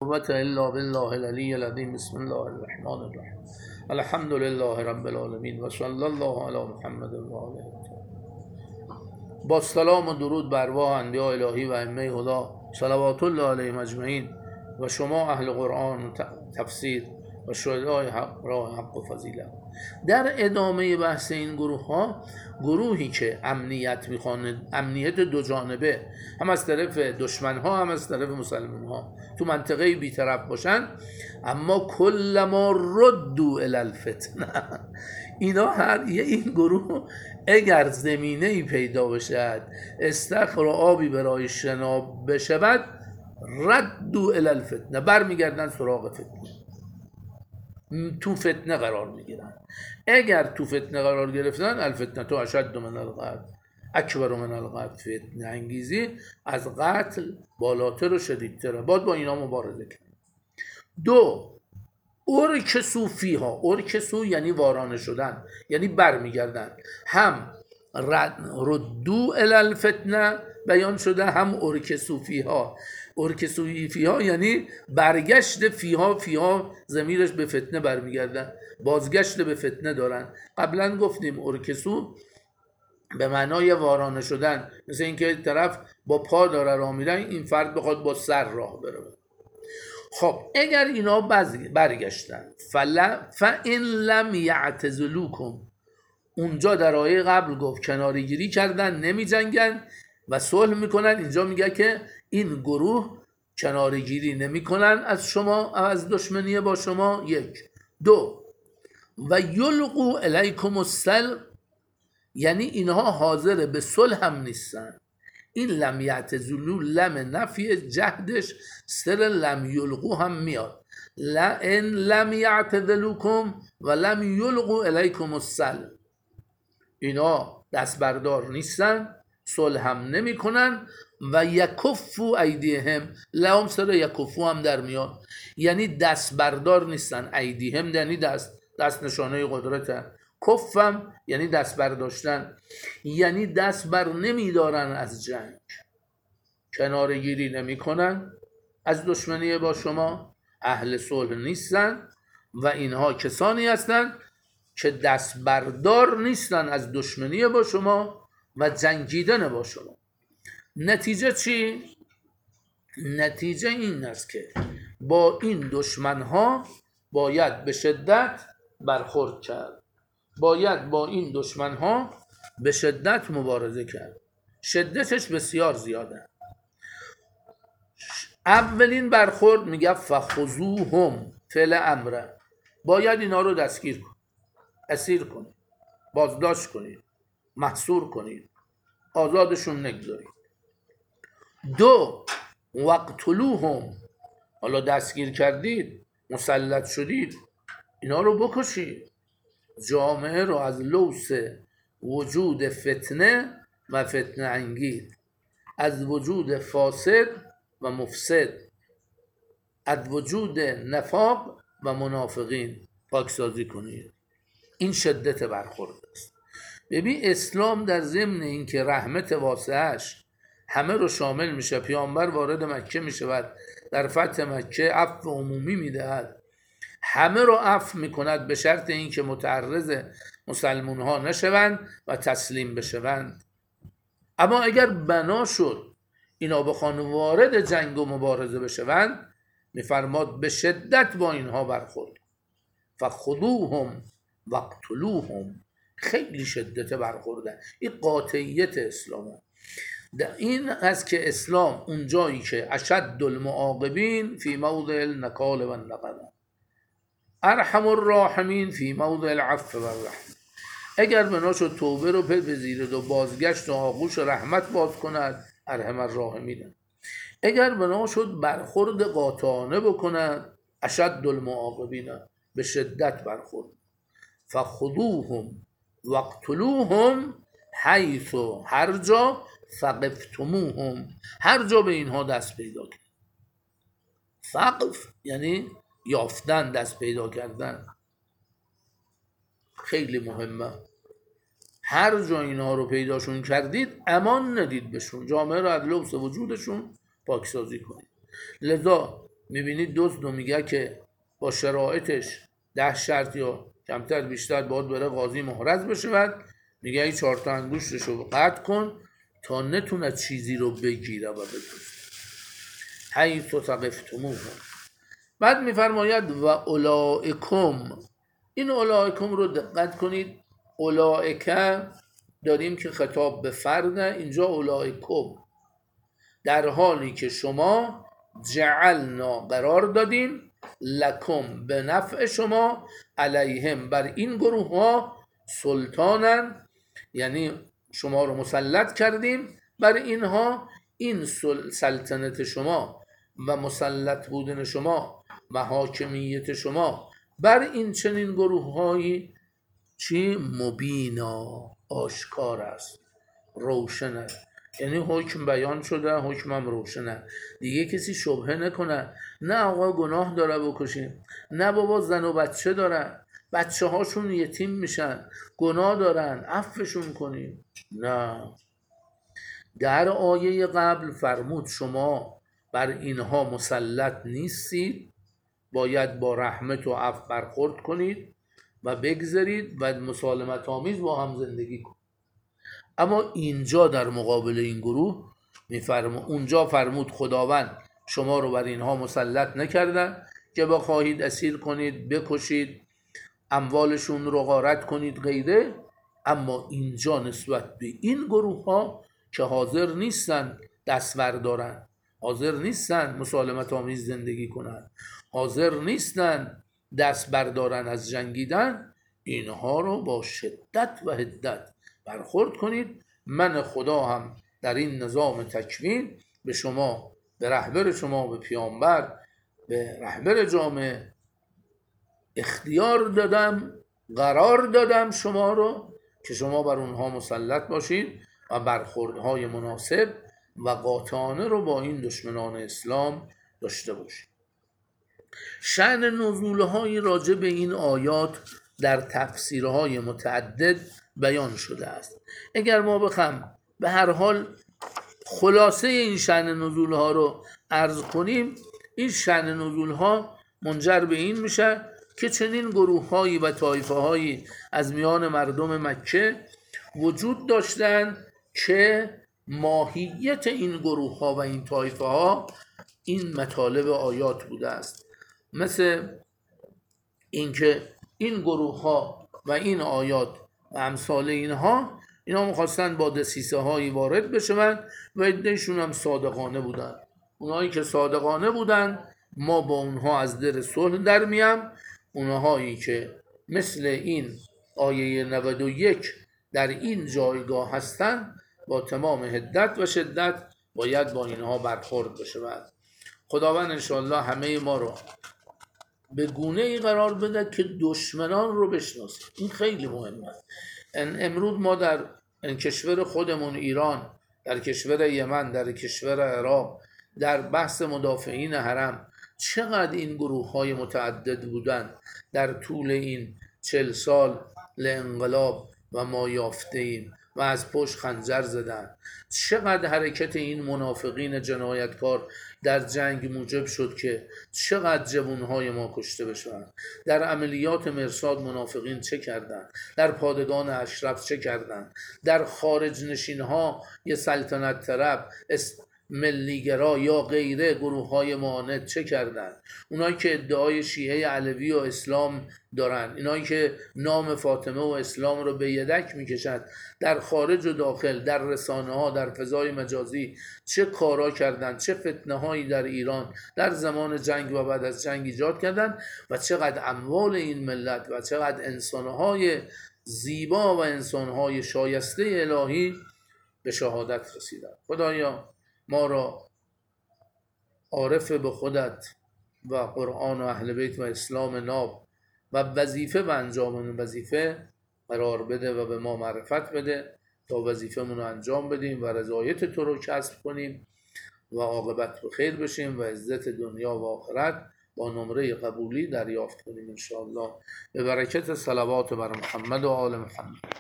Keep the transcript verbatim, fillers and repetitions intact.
قوة إلا بالله العلي العظيم. بسم الله الرحمن الرحیم. الحمد لله رب العالمین و صلی الله علی محمد و آله. با سلام و درود بر ارواح انبیاء الهی و ائمه هدی صلوات الله علیهم اجمعین و شما اهل قرآن و تفسیر و شهدای حق راه حق و فضیلت. در ادامه بحث این گروه ها، گروهی که امنیت میخوان، امنیت دو جانبه، هم از طرف دشمن ها هم از طرف مسلمان ها، تو منطقه بی‌طرف باشن، اما کل ما ردو الی الفتنه، اینا هر یه این گروه اگر زمینه ای پیدا بشد، استخر و آبی برای شناب بشود، ردو الی الفتنه، برمیگردن سراغ فتنه، تو فتنه قرار میگیرن. اگر تو فتنه قرار گرفتن، الفتنه تو اشد من القتل، اکبر من القتل، فتنه انگیزی از قتل بالاتر و شدیدتره، باید با اینا مبارزه کنیم. دو، ارکسو فیها، ارکسو یعنی وارانه شدن، یعنی برمیگردن. هم ردو الی الفتنه بیان شده، هم ارکسو فیها. ارکسو فیها یعنی برگشت، فیها فیها ضمیرش به فتنه برمیگردن، بازگشت به فتنه دارن. قبلا گفتیم ارکسو به معنای وارانه شدن، مثل اینکه طرف با پا داره راه میره، این فرد بخواد با سر راه بره. خب اگر اینا برگشتن، فَإِن لَمْ يَعْتَزِلُوكُمْ، اونجا در آیه قبل گفت کناری گیری کردن، نمی جنگن و صلح میکنن. اینجا میگه که این گروه کناری گیری نمی کنن از شما، از دشمنی با شما. یک. دو، و یلقوا الیکم السلم، یعنی اینها حاضر به صلح هم نیستن. این لم یعتزلو، لم نفی جهدش سر لم یلقو هم میاد. لئن لم یعتزلوکم و لم یلقو الیکم السلم، اینا دست بردار نیستن، صلح هم نمی کنن. و یکفو ایدیهم، لهم سر یکفو هم در میاد، یعنی دست بردار نیستن. ایدیهم یعنی دست، دست نشانه قدرت. کفم یعنی دست برداشتن، یعنی دست بر نمی دارن از جنگ، کناره گیری نمی کنن از دشمنی با شما، اهل صلح نیستن. و اینها کسانی هستن که دست بردار نیستن از دشمنی با شما و جنگیدن با شما. نتیجه چی؟ نتیجه این است که با این دشمن ها باید به شدت برخورد کرد، باید با این دشمن ها به شدت مبارزه کرد. شدتش بسیار زیاده. اولین برخورد میگه فخذوهم، فعل امره، باید اینا رو دستگیر کن، اسیر کنید، بازداشت کنید، محصور کنید، آزادشون نگذارید. دو، وقتلوهم، حالا دستگیر کردید، مسلط شدید، اینا رو بکشید. جامعه رو از لوث وجود فتنه و فتنه انگیز، از وجود فاسد و مفسد، از وجود نفاق و منافقین پاکسازی کنید. این شدت برخورد است. ببین اسلام در ضمن این که رحمت واسعش همه رو شامل میشه، پیامبر وارد مکه میشود، در فتح مکه عفو عمومی میدهد، همه رو عفو میکند به شرط این که متعرض مسلمان ها نشوند و تسلیم بشوند. اما اگر بنا شد اینا بخوان وارد جنگ و مبارزه بشوند، میفرماد به شدت با اینها برخورد. فخذوهم وقتلوهم، خیلی شدت برخورده. این قاطعیت اسلامه. این است که اسلام اونجایی که اشد المعاقبین فی موضع النکال و النقمه، ارحم الراحمین فی موضع العفو و الرحمه، اگر بنا شد توبه رو بپذیرد و بازگشت و آغوش رحمت باز کند، ارحم الراحمین. اگر بنا شد برخورد قاطعانه بکند، اشد المعاقبین، به شدت برخورد. فخذوهم وقتلوهم حیث، هر جا، ثقفتموهم، هر جا به اینها دست پیدا کرد. ثقف یعنی یافتن، دست پیدا کردن، خیلی مهمه. هر جا اینها رو پیداشون کردید، امان ندید بهشون، جامعه رو از لوث وجودشون پاکسازی کنید. لذا میبینید دزد رو میگه که با شرایطش ده شرط یا کمتر بیشتر باید بره قاضی محرز بشه، بعد میگه این چهار تا انگشتش رو قطع کن تا نتونه چیزی رو بگیره و بدوزه. حیث ثقفتموه. بعد میفرماید و اولئکم. این اولئکم رو دقت کنید، اولئکه داریم که خطاب به فرده، اینجا اولئکم در حالی که شما جعلنا قرار دادیم لکم به نفع شما علیهم بر این گروه ها سلطانن، یعنی شما رو مسلط کردیم بر اینها، این سلطنت شما و مسلط بودن شما و حاکمیت شما بر این چنین گروه هایی چی مبینا آشکار است، روشنه، یعنی حکم بیان شده، حکمم روشنه، دیگه کسی شبهه نکنه نه آقا گناه داره بکشیم، نه بابا زن و بچه دارن بچه هاشون یتیم میشن گناه دارن عفوشون کنیم، نه. در آیه قبل فرمود شما بر اینها مسلط نیستید، باید با رحمت و عفو برخورد کنید و بگذارید و مسالمت آمیز با هم زندگی کنید. اما اینجا در مقابل این گروه میفرمود، اونجا فرمود خداوند شما رو بر اینها مسلط نکردن که بخواهید اسیر کنید، بکشید، اموالشون رو غارت کنید غیره، اما اینجا نسبت به این گروه ها که حاضر نیستن دست بردارن، حاضر نیستن مسالمت آمیز زندگی کنن، حاضر نیستن دست بردارن از جنگیدن، اینها رو با شدت و حدت برخورد کنید. من خدا هم در این نظام تکوین به شما، به رهبر شما، به پیامبر، به رهبر جامعه اختیار دادم، قرار دادم شما رو که شما بر اونها مسلط باشید و برخوردهای مناسب و قاطعانه رو با این دشمنان اسلام داشته باشید. شأن نزولهای راجع به این آیات در تفسیرهای متعدد بیان شده است. اگر ما بخوام به هر حال خلاصه این شأن نزولها رو عرض کنیم، این شأن نزولها منجر به این میشه که چنین گروه‌هایی و طایفه‌هایی از میان مردم مکه وجود داشتند که ماهیت این گروه‌ها و این طایفه‌ها این مطالب آیات بوده است، مثل اینکه این گروه‌ها و این آیات و امثال اینها، اینا می‌خواستن با دسیسه هایی وارد بشن و عده‌شون هم صادقانه بودن. اونایی که صادقانه بودن ما با اونها از در صلح در میم، اونهایی که مثل این آیه نود و یک در این جایگاه هستن با تمام حدت و شدت باید با اینها برخورد بشه. خداوند انشاءالله همه ما رو به گونه ای قرار بده که دشمنان رو بشناسیم. این خیلی مهمه. امروز ما در کشور خودمون ایران، در کشور یمن، در کشور عراق، در بحث مدافعین حرم چقدر این گروه های متعدد بودن در طول این چل سال انقلاب و ما یافته ایم و از پشت خنجر زدن. چقدر حرکت این منافقین جنایتکار در جنگ موجب شد که چقدر جوانهای ما کشته بشن. در عملیات مرصاد منافقین چه کردن، در پادگان اشرف چه کردن، در خارج نشین ها یه سلطنت طلب ملیگرا یا غیره گروه های معاند چه کردن. اونایی که ادعای شیعه علوی و اسلام دارن، اینایی که نام فاطمه و اسلام رو به یدک میکشند، در خارج و داخل، در رسانه ها، در فضای مجازی چه کارا کردن، چه فتنه هایی در ایران در زمان جنگ و بعد از جنگ ایجاد کردن و چقدر اموال این ملت و چقدر انسانهای زیبا و انسانهای شایسته الهی به شهادت رسیدن. خدایا ما را عارف به خودت و قرآن و اهل بیت و اسلام ناب و وظیفه و انجام وظیفه قرار بده و به ما معرفت بده تا وظیفه منو انجام بدیم و رضایت تو رو کسب کنیم و عاقبت به خیر بشیم و عزت دنیا و آخرت با نمره قبولی دریافت کنیم انشاءالله، به برکت صلوات بر محمد و آل محمد.